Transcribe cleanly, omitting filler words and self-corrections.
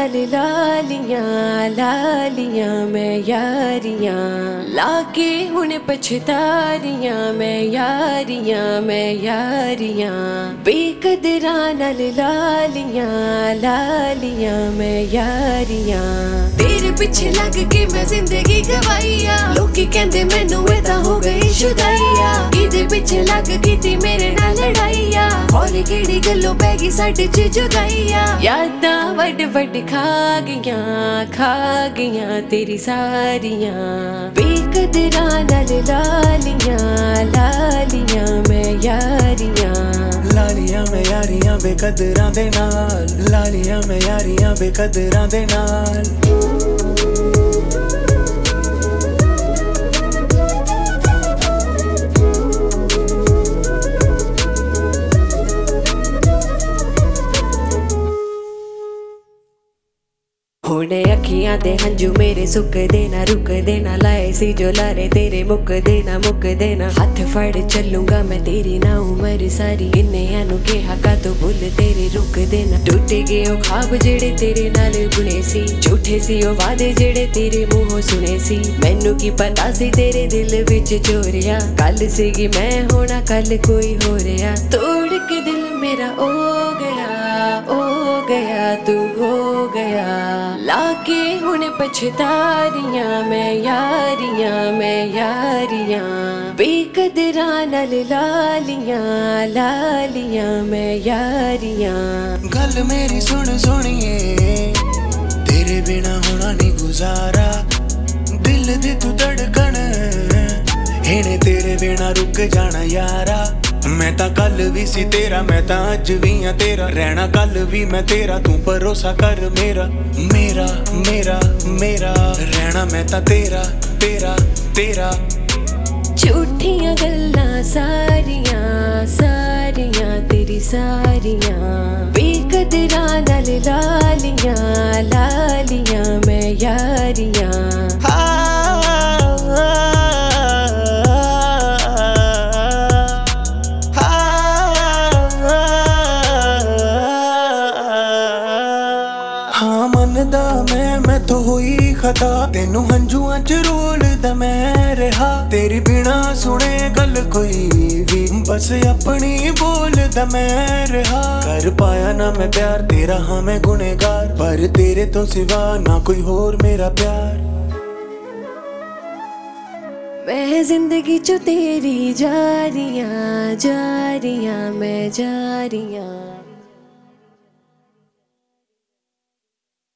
नाल लालियां लालियां मैं यारियां लाके हुण पछता रियां मैं यारियां बेकदरा नाल लालियां लालियां मैं यारियां तेरे पिछे लग के मैं जिंदगी गवाईया लोकी कहंदे मैनू ए तां हो गई शुदाईया इहदे पिछे लग कीती मेरे नाल लड़ाईया हौली केड़ी गल्लों पै गई साडे च जुदाईया यादां वड वड खा गईयां तेरी सारियां बेकदरा नाल लालियां लालियां मैं यारियां लालियां मैं यारियां बेकदरां दे नाल लालियां मैं यारियां बेकदरां दे नाल हुण अखियां दे हंजू मेरे सुकदे ना रुकदे ना लाए सी जो लारे तेरे मुकदे ना हाथ फड़ चलूंगा मैं तेरी ना उम्र सारी इन्ने नू कहा का तो भुल तेरे रुकदे ना टूट गए ओ ख्वाब जेड़े तेरे नाल बुने सी झूठे सी ओ वादे जेड़े तेरे मुंहों सुने सी मैनू की पता सी तेरे दिल विच चोरिया कल सीगी मैं होना कल कोई हो रहा तोड़ के दिल मेरा ओ गया तू हो गया लाके हुण पछता रियां मैं यारियां बेकदरा नाल लालियां लालियां मैं यारियां गल मेरी सुन सुनिए तेरे बिना होना नहीं गुजारा दिल दी तू धड़कन इन्हें तेरे बिना रुक जाना यारा मैं तां कल भी सी तेरा मैं तां अज भी हां तेरा रहना कल भी मैं तेरा तू भरोसा कर मेरा मेरा मेरा मेरा रहना मैं तां तेरा तेरा तेरा झूठियां गल्लां सारियां तेरी सारियां बेकदरा नाल लालियां लालियां मैं यारियां मनदा मैं तो हुई खता तेनू हंजुआं च रोलदा मैं रहा तेरी बिना सुने गल कोई भी बस अपनी बोलदा मैं रहा कर पाया ना मैं प्यार तेरा हाँ मैं गुनेगार पर तेरे तो सिवा ना कोई होर मेरा प्यार मैं जिंदगी चो तेरी जा रियां मैं जा रियां